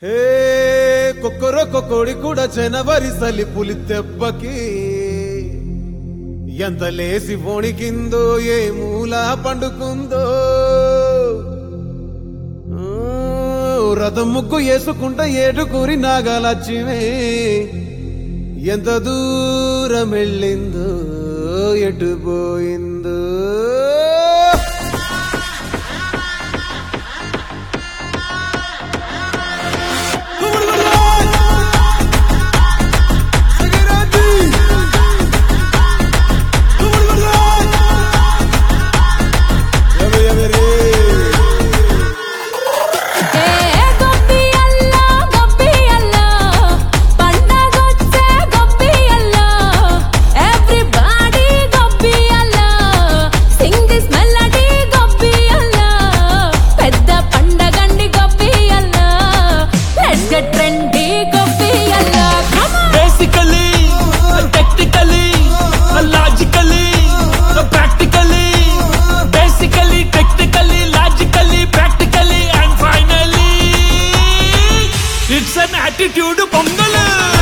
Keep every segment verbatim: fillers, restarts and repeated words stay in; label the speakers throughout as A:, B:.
A: హే కొక్కరొక్క కోడి కూడా జనవరి సలి పులి దెబ్బకి ఎంత లేసి వణికిందో ఏ మూల పండుకుందో రథం ముగ్గు వేసుకుంటా ఏడుకూరి నాగాలచ్చివే ఎంత దూరం వెళ్ళిందో ఎటు పోయిందో
B: It's an attitude pongal.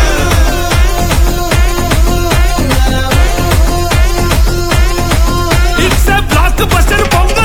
B: It's a blockbuster pongal.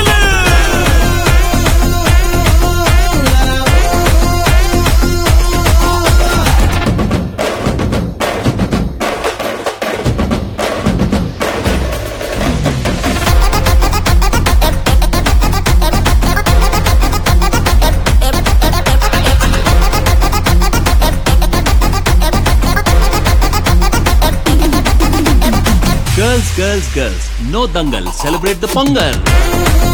B: Girls, girls, girls, no dangal, celebrate the Pongal.